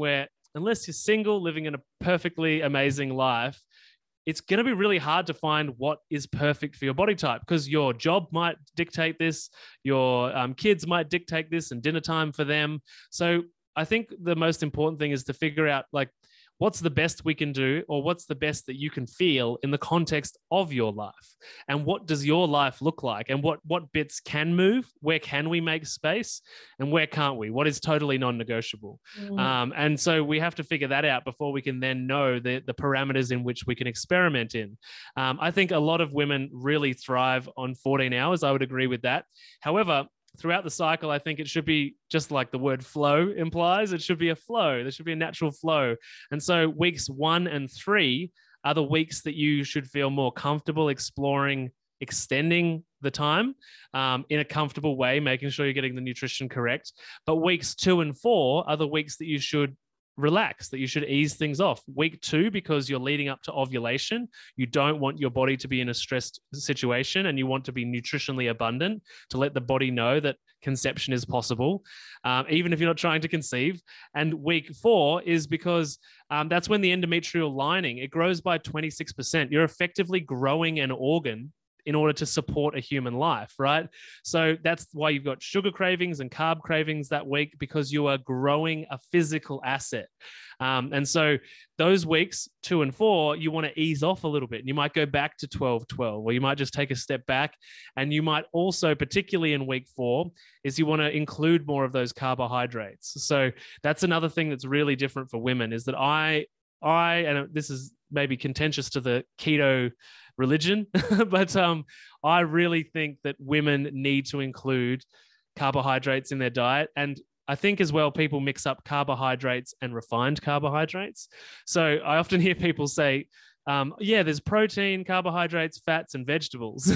unless you're single, living in a perfectly amazing life, it's going to be really hard to find what is perfect for your body type, because your job might dictate this, your um, kids might dictate this, and dinner time for them. So I think the most important thing is to figure out, like, what's the best we can do, or what's the best that you can feel in the context of your life, and what does your life look like, and what what bits can move, where can we make space, and where can't we, what is totally non-negotiable. Mm. Um, and so we have to figure that out before we can then know the, the parameters in which we can experiment in. Um, I think a lot of women really thrive on fourteen hours. I would agree with that. However, throughout the cycle, I think it should be just like the word flow implies. It should be a flow. There should be a natural flow. And so weeks one and three are the weeks that you should feel more comfortable exploring, extending the time um, in a comfortable way, making sure you're getting the nutrition correct. But weeks two and four are the weeks that you should relax, that you should ease things off. Week two, because you're leading up to ovulation, you don't want your body to be in a stressed situation, and you want to be nutritionally abundant to let the body know that conception is possible, um, even if you're not trying to conceive. And week four is because um, that's when the endometrial lining, it grows by twenty-six percent. You're effectively growing an organ in order to support a human life, right? So that's why you've got sugar cravings and carb cravings that week, because you are growing a physical asset. Um, and so those weeks two and four, you want to ease off a little bit. You might go back to twelve twelve, or you might just take a step back. And you might also, particularly in week four, is you want to include more of those carbohydrates. So that's another thing that's really different for women, is that I, I, and this is maybe contentious to the keto religion, but um, I really think that women need to include carbohydrates in their diet. And I think as well, people mix up carbohydrates and refined carbohydrates. So I often hear people say, um, yeah, there's protein, carbohydrates, fats, and vegetables.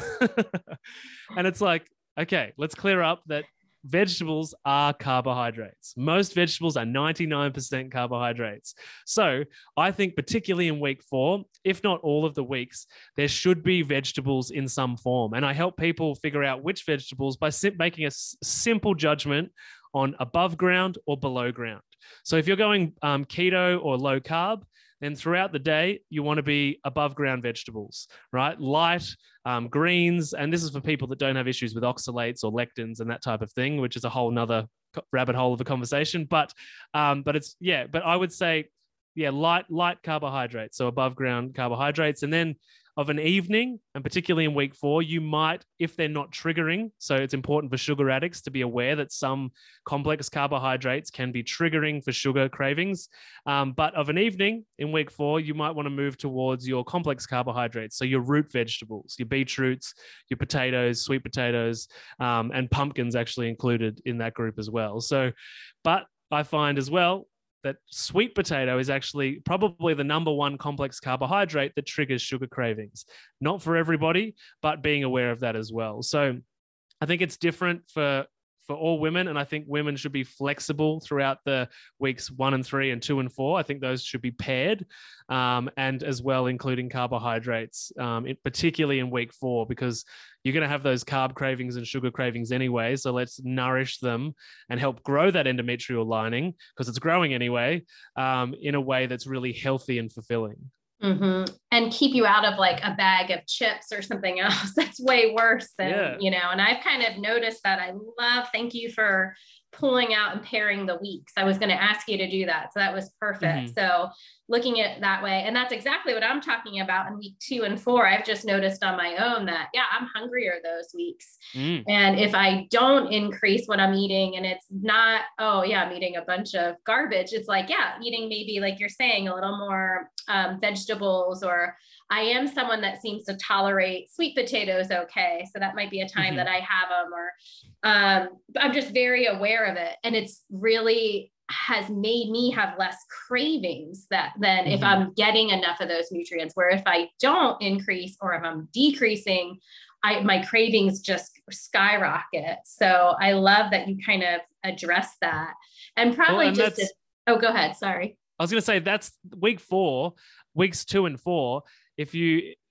And it's like, okay, let's clear up that vegetables are carbohydrates. Most vegetables are ninety-nine percent carbohydrates. So I think particularly in week four, if not all of the weeks, there should be vegetables in some form. And I help people figure out which vegetables by sim- making a s- simple judgment on above ground or below ground. So if you're going um, keto or low carb, then throughout the day, you want to be above ground vegetables, right? Light, um, greens. And this is for people that don't have issues with oxalates or lectins and that type of thing, which is a whole nother rabbit hole of a conversation. But, um, but it's, yeah, but I would say, yeah, light, light carbohydrates. So above ground carbohydrates. And then of an evening, and particularly in week four, you might, if they're not triggering, so it's important for sugar addicts to be aware that some complex carbohydrates can be triggering for sugar cravings. Um, but of an evening in week four, you might want to move towards your complex carbohydrates. So your root vegetables, your beetroots, your potatoes, sweet potatoes, um, and pumpkins actually included in that group as well. So, but I find as well, that sweet potato is actually probably the number one complex carbohydrate that triggers sugar cravings. Not for everybody, but being aware of that as well. So I think it's different for for all women, and I think women should be flexible throughout the weeks one and three and two and four. I think those should be paired, um, and as well including carbohydrates, um, it, particularly in week four, because you're going to have those carb cravings and sugar cravings anyway. So let's nourish them and help grow that endometrial lining, because it's growing anyway, um, in a way that's really healthy and fulfilling. Mm-hmm. And keep you out of like a bag of chips or something else that's way worse than, yeah. you know, and I've kind of noticed that. I love, thank you for pulling out and pairing the weeks. I was going to ask you to do that. So that was perfect. Mm-hmm. So looking at it that way, and that's exactly what I'm talking about in week two and four. I've just noticed on my own that, yeah, I'm hungrier those weeks. Mm. And if I don't increase what I'm eating, and it's not, oh yeah, I'm eating a bunch of garbage. It's like, yeah, eating maybe like you're saying a little more um, vegetables, or I am someone that seems to tolerate sweet potatoes. Okay. So that might be a time mm-hmm. that I have them, or um, I'm just very aware of it. And it's really has made me have less cravings that than mm-hmm. if I'm getting enough of those nutrients, where if I don't increase, or if I'm decreasing, I, my cravings just skyrocket. So I love that you kind of address that. And probably well, and just, to, oh, go ahead. Sorry. I was going to say that's week four, weeks two and four. If you,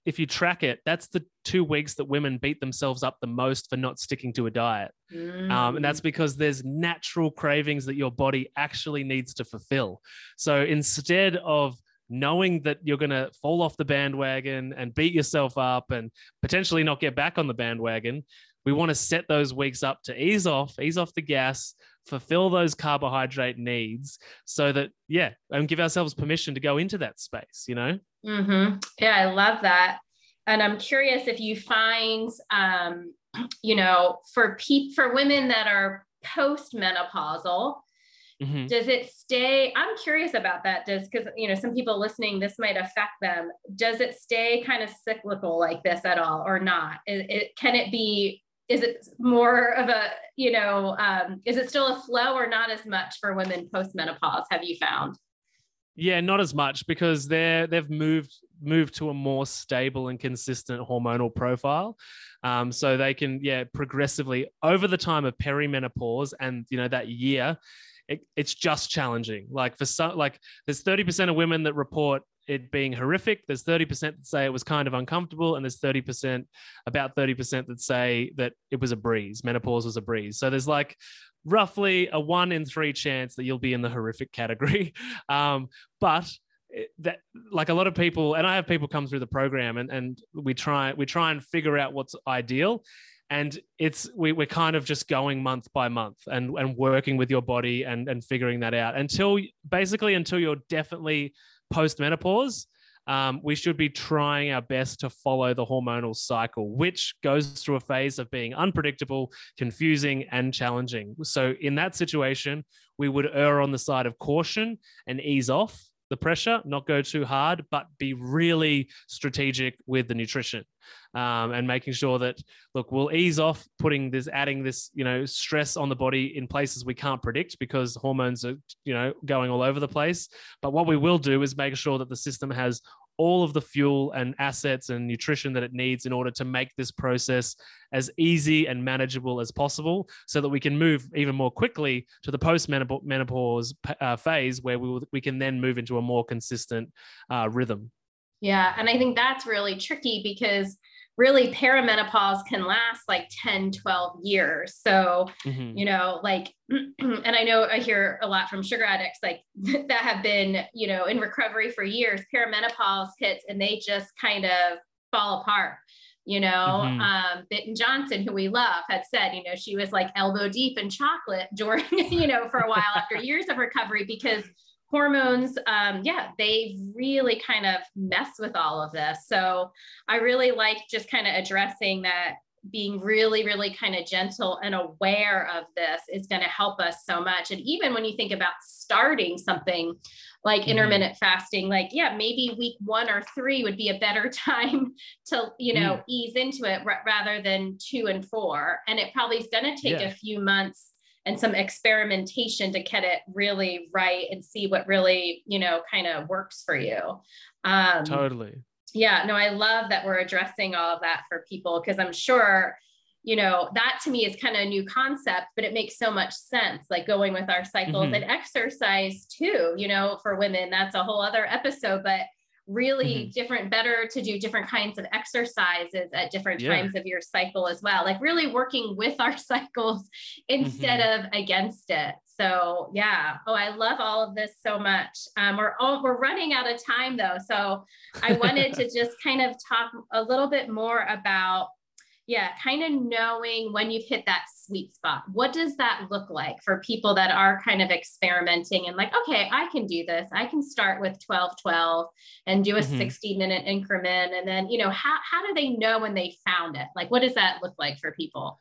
if you track it, that's the two weeks that women beat themselves up the most for not sticking to a diet. Mm. Um, and that's because there's natural cravings that your body actually needs to fulfill. So instead of knowing that you're going to fall off the bandwagon and beat yourself up and potentially not get back on the bandwagon, we want to set those weeks up to ease off, ease off the gas, fulfill those carbohydrate needs so that, yeah, and give ourselves permission to go into that space, you know? Mm-hmm. Yeah, I love that. And I'm curious if you find, um, you know, for pe- for women that are post-menopausal, mm-hmm. does it stay? I'm curious about that. Does, because, you know, some people listening, this might affect them. Does it stay kind of cyclical like this at all or not? It, it can it be, is it more of a, you know, um, is it still a flow or not as much for women post-menopause, have you found? Yeah, not as much because they're they've moved moved to a more stable and consistent hormonal profile, um, so they can yeah progressively over the time of perimenopause and you know that year, it, it's just challenging. Like for some, like there's thirty percent of women that report it being horrific. There's thirty percent that say it was kind of uncomfortable, and there's thirty percent, about thirty percent that say that it was a breeze. Menopause was a breeze. So there's like roughly a one in three chance that you'll be in the horrific category. Um, but that, like a lot of people, and I have people come through the program, and, and we try we try and figure out what's ideal. And it's we, we're kind of just going month by month and, and working with your body and, and figuring that out until basically until you're definitely post-menopause. Um, we should be trying our best to follow the hormonal cycle, which goes through a phase of being unpredictable, confusing, and challenging. So in that situation, we would err on the side of caution and ease off the pressure, not go too hard, but be really strategic with the nutrition, um, and making sure that, look, we'll ease off putting this, adding this, you know, stress on the body in places we can't predict because hormones are, you know, going all over the place. But what we will do is make sure that the system has all of the fuel and assets and nutrition that it needs in order to make this process as easy and manageable as possible so that we can move even more quickly to the post-menopause uh, phase where we, will, we can then move into a more consistent uh, rhythm. Yeah. And I think that's really tricky because really perimenopause can last like ten, twelve years. So, mm-hmm. you know, like, and I know I hear a lot from sugar addicts, like that have been, you know, in recovery for years, perimenopause hits and they just kind of fall apart. You know, mm-hmm. um, Bitten Johnson, who we love, had said, you know, she was like elbow deep in chocolate during, you know, for a while after years of recovery because hormones, um, yeah, they really kind of mess with all of this. So I really like just kind of addressing that, being really, really kind of gentle and aware of this is going to help us so much. And even when you think about starting something like mm-hmm. intermittent fasting, like, yeah, maybe week one or three would be a better time to, you know, mm. ease into it r- rather than two and four. And it probably is going to take yeah. a few months and some experimentation to get it really right and see what really, you know, kind of works for you. Um, totally. Yeah, no, I love that we're addressing all of that for people because I'm sure, you know, that to me is kind of a new concept, but it makes so much sense, like going with our cycles mm-hmm. and exercise too, you know, for women, that's a whole other episode, but really mm-hmm. different, better to do different kinds of exercises at different yeah. times of your cycle as well. Like really working with our cycles instead mm-hmm. of against it. So yeah. Oh, I love all of this so much. Um, we're all, we're running out of time though. So I wanted to just kind of talk a little bit more about, yeah, kind of knowing when you've hit that sweet spot. What does that look like for people that are kind of experimenting and like, okay, I can do this. I can start with twelve twelve and do a mm-hmm. sixty minute increment. And then, you know, how, how do they know when they found it? Like, what does that look like for people?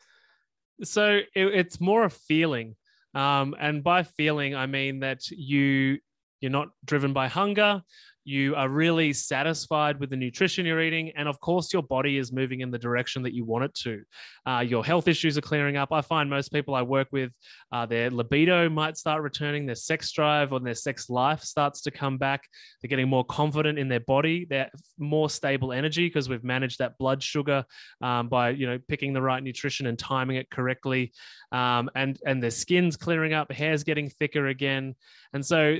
So it, it's more a feeling. Um, and by feeling, I mean that you, you're not driven by hunger. You are really satisfied with the nutrition you're eating. And of course, your body is moving in the direction that you want it to. Uh, your health issues are clearing up. I find most people I work with, uh, their libido might start returning, their sex drive or their sex life starts to come back. They're getting more confident in their body. They're more stable energy because we've managed that blood sugar um, by, you know, picking the right nutrition and timing it correctly. Um, and, and their skin's clearing up, hair's getting thicker again. And so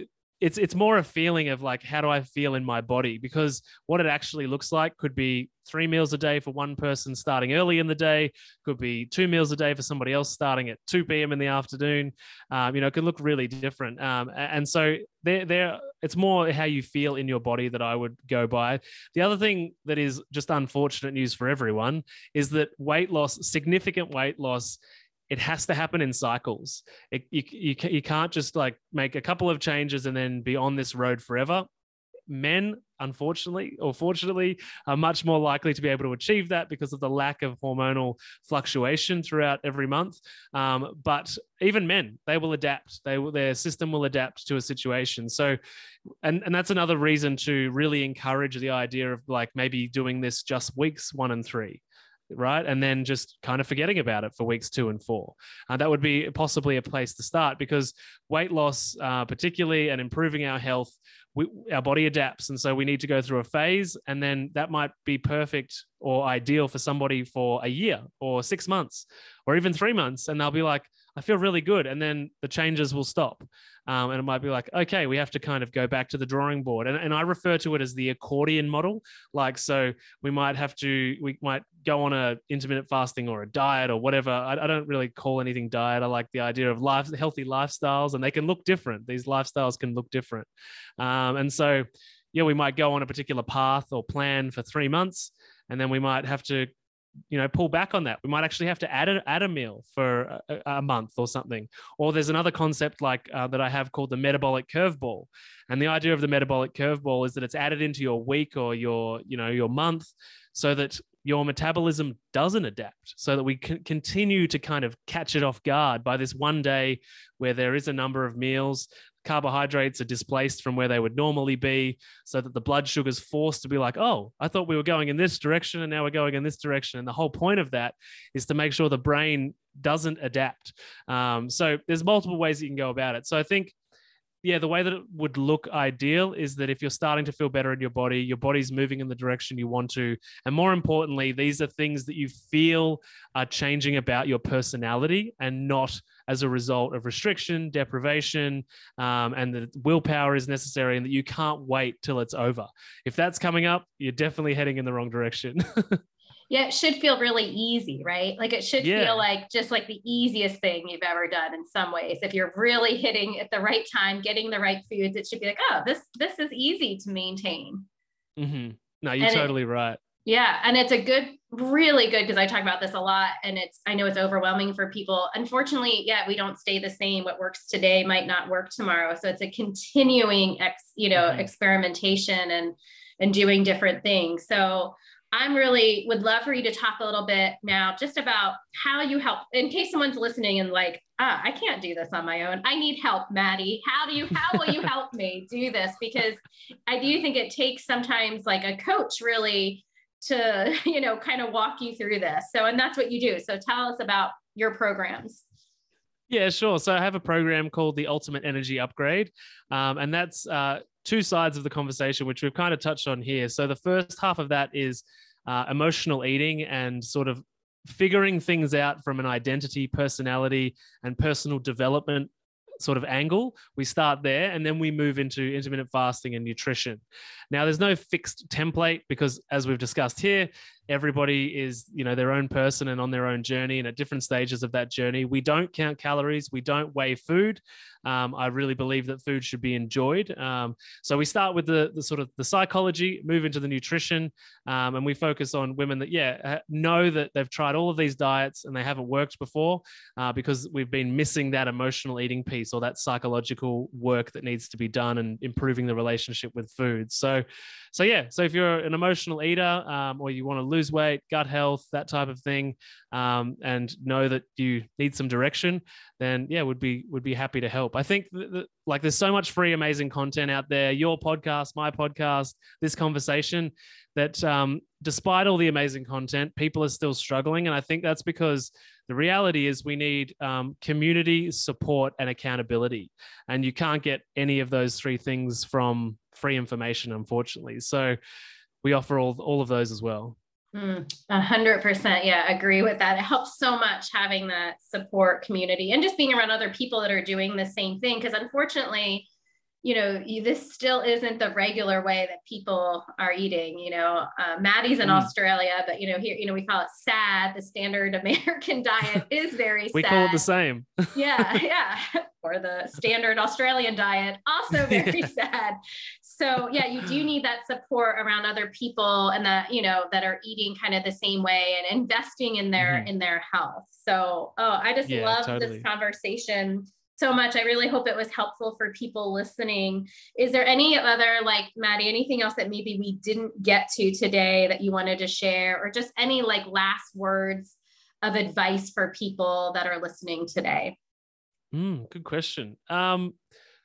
it's it's more a feeling of like, how do I feel in my body? Because what it actually looks like could be three meals a day for one person starting early in the day, could be two meals a day for somebody else starting at two p.m. in the afternoon. Um, you know, it can look really different. Um, and so there, there, it's more how you feel in your body that I would go by. The other thing that is just unfortunate news for everyone is that weight loss, significant weight loss, it has to happen in cycles. It, you, you, you can't just like make a couple of changes and then be on this road forever. Men, unfortunately or fortunately, are much more likely to be able to achieve that because of the lack of hormonal fluctuation throughout every month. Um, but even men, they will adapt. They will, their system will adapt to a situation. So, and, and that's another reason to really encourage the idea of like maybe doing this just weeks one and three. Right. And then just kind of forgetting about it for weeks two and four. Uh, that would be possibly a place to start, because weight loss, uh, particularly, and improving our health, we, our body adapts. And so we need to go through a phase, and then that might be perfect or ideal for somebody for a year or six months or even three months. And they'll be like, I feel really good. And then the changes will stop. Um, and it might be like, okay, we have to kind of go back to the drawing board. And, and I refer to it as the accordion model. Like, so we might have to, we might go on a intermittent fasting or a diet or whatever. I, I don't really call anything diet. I like the idea of life, healthy lifestyles, and they can look different. These lifestyles can look different. Um, and so, yeah, we might go on a particular path or plan for three months, and then we might have to, you know, pull back on that. We might actually have to add a, add a meal for a, a month or something. Or there's another concept like uh, that I have called the metabolic curveball. And the idea of the metabolic curveball is that it's added into your week or your, you know, your month, so that your metabolism doesn't adapt, so that we can continue to kind of catch it off guard by this one day where there is a number of meals. Carbohydrates are displaced from where they would normally be, so that the blood sugar is forced to be like, oh, I thought we were going in this direction and now we're going in this direction. And the whole point of that is to make sure the brain doesn't adapt. Um, so there's multiple ways you can go about it. So I think, yeah, the way that it would look ideal is that if you're starting to feel better in your body, your body's moving in the direction you want to. And more importantly, these are things that you feel are changing about your personality, and not as a result of restriction, deprivation, um, and that willpower is necessary, and that you can't wait till it's over. If that's coming up, you're definitely heading in the wrong direction. Yeah, it should feel really easy, right? Like it should Yeah. feel like just like the easiest thing you've ever done in some ways. If you're really hitting at the right time, getting the right foods, it should be like, oh, this this is easy to maintain. Mm-hmm. No, you're And totally it, right. Yeah. And it's a good, really good, because I talk about this a lot, and it's, I know it's overwhelming for people. Unfortunately, yeah, we don't stay the same. What works today might not work tomorrow. So it's a continuing, ex, you know, Mm-hmm. experimentation and, and doing different things. So I'm really would love for you to talk a little bit now just about how you help, in case someone's listening and like, ah, I can't do this on my own. I need help, Maddie. How do you, how will you help me do this? Because I do think it takes sometimes like a coach really to, you know, kind of walk you through this. So, and that's what you do. So tell us about your programs. Yeah, sure. So I have a program called the Ultimate Energy Upgrade, um, and that's uh, two sides of the conversation, which we've kind of touched on here. So the first half of that is uh, emotional eating and sort of figuring things out from an identity, personality, and personal development sort of angle. We start there, and then we move into intermittent fasting and nutrition. Now, there's no fixed template, because as we've discussed here, everybody is, you know, their own person and on their own journey, and at different stages of that journey. We don't count calories. We don't weigh food. Um, I really believe that food should be enjoyed. Um, so we start with the, the sort of the psychology, move into the nutrition, um, and we focus on women that, yeah, know that they've tried all of these diets and they haven't worked before, uh, because we've been missing that emotional eating piece or that psychological work that needs to be done and improving the relationship with food. So, so yeah, so if you're an emotional eater, um, or you want to lose weight, gut health, that type of thing, um, and know that you need some direction, then yeah, would be would be happy to help. I think that, that, like there's so much free, amazing content out there. Your podcast, my podcast, this conversation, that um, despite all the amazing content, people are still struggling, and I think that's because the reality is we need um, community support and accountability, and you can't get any of those three things from free information, unfortunately. So we offer all all of those as well. A hundred percent. Yeah. Agree with that. It helps so much having that support community and just being around other people that are doing the same thing. Cause unfortunately, you know, you, this still isn't the regular way that people are eating. You know, uh, Maddie's in mm. Australia, but, you know, here, you know, we call it SAD. The standard American diet is very we sad. call it the same. yeah. Yeah. Or the standard Australian diet, also very yeah. sad. So yeah, you do need that support around other people and that, you know, that are eating kind of the same way and investing in their, mm-hmm. in their health. So, oh, I just yeah, love totally. this conversation so much. I really hope it was helpful for people listening. Is there any other, like, Maddie, anything else that maybe we didn't get to today that you wanted to share, or just any like last words of advice for people that are listening today? Mm, good question. Um,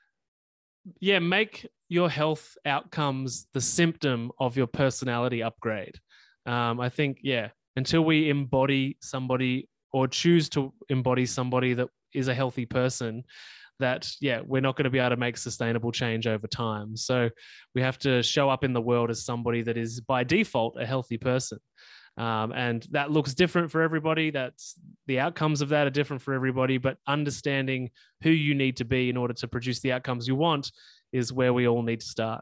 yeah, make your health outcomes the symptom of your personality upgrade. Um, I think, yeah, until we embody somebody or choose to embody somebody that is a healthy person, that, yeah, we're not going to be able to make sustainable change over time. So we have to show up in the world as somebody that is by default a healthy person. Um, and that looks different for everybody. That's the outcomes of that are different for everybody, but understanding who you need to be in order to produce the outcomes you want is where we all need to start.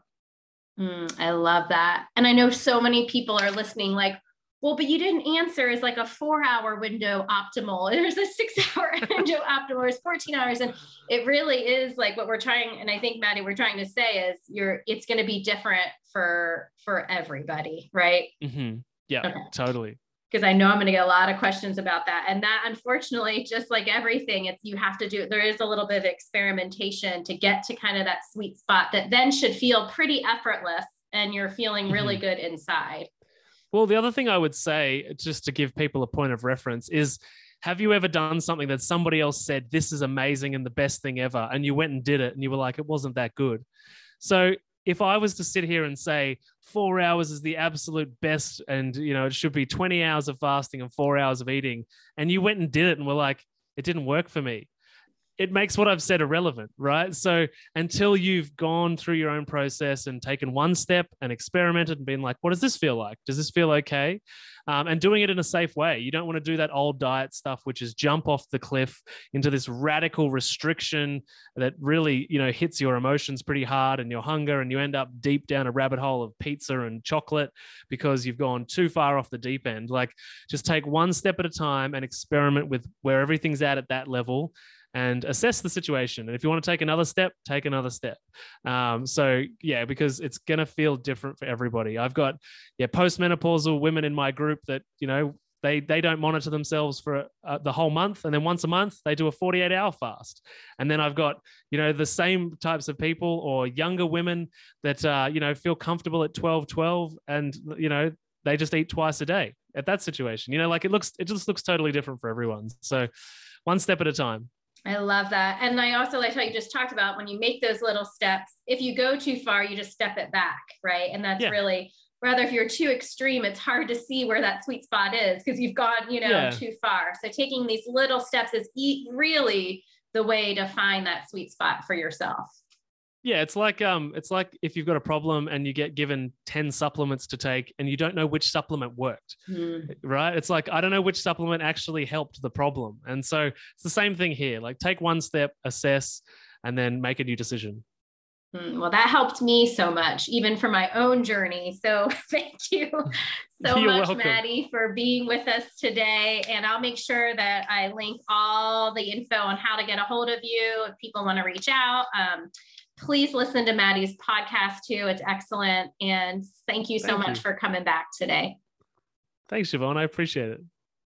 Mm, I love that. And I know so many people are listening like, well, but you didn't answer, is like a four hour window optimal. There's a six hour window optimal, there's fourteen hours. And it really is like what we're trying. And I think, Maddie, we're trying to say is you're, it's going to be different for, for everybody. Right. Mm-hmm. Yeah, okay. Totally. Because I know I'm going to get a lot of questions about that. And that, unfortunately, just like everything, it's, you have to do, there is a little bit of experimentation to get to kind of that sweet spot that then should feel pretty effortless and you're feeling really mm-hmm. good inside. Well, the other thing I would say, just to give people a point of reference, is have you ever done something that somebody else said, this is amazing and the best thing ever, and you went and did it and you were like, it wasn't that good? So if I was to sit here and say four hours is the absolute best and, you know, it should be twenty hours of fasting and four hours of eating, and you went and did it and were like, it didn't work for me, it makes what I've said irrelevant, right? So until you've gone through your own process and taken one step and experimented and been like, what does this feel like? Does this feel okay? Um, and doing it in a safe way. You don't want to do that old diet stuff, which is jump off the cliff into this radical restriction that really, you know, hits your emotions pretty hard and your hunger, and you end up deep down a rabbit hole of pizza and chocolate because you've gone too far off the deep end. Like, just take one step at a time and experiment with where everything's at at that level, and assess the situation. And if you want to take another step, take another step. Um, so yeah, because it's going to feel different for everybody. I've got, yeah, postmenopausal women in my group that, you know, they, they don't monitor themselves for uh, the whole month. And then once a month, they do a forty-eight hour fast. And then I've got, you know, the same types of people or younger women that, uh, you know, feel comfortable at twelve twelve and, you know, they just eat twice a day at that situation. You know, like it looks, it just looks totally different for everyone. So one step at a time. I love that. And I also like how you just talked about when you make those little steps, if you go too far, you just step it back, right? And that's yeah. really, rather if you're too extreme, it's hard to see where that sweet spot is because you've gone, you know, yeah. too far. So taking these little steps is e- really the way to find that sweet spot for yourself. Yeah, it's like um, it's like if you've got a problem and you get given ten supplements to take and you don't know which supplement worked, mm. right? It's like, I don't know which supplement actually helped the problem. And so it's the same thing here. Like, take one step, assess, and then make a new decision. Mm, well, that helped me so much, even for my own journey. So thank you so You're much, welcome. Maddie, for being with us today. And I'll make sure that I link all the info on how to get a hold of you if people want to reach out. Um, Please listen to Maddie's podcast too. It's excellent. And thank you so thank much you. for coming back today. Thanks, Siobhan. I appreciate it.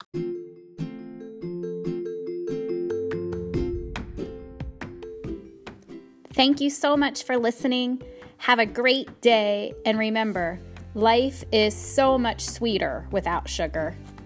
Thank you so much for listening. Have a great day. And remember, life is so much sweeter without sugar.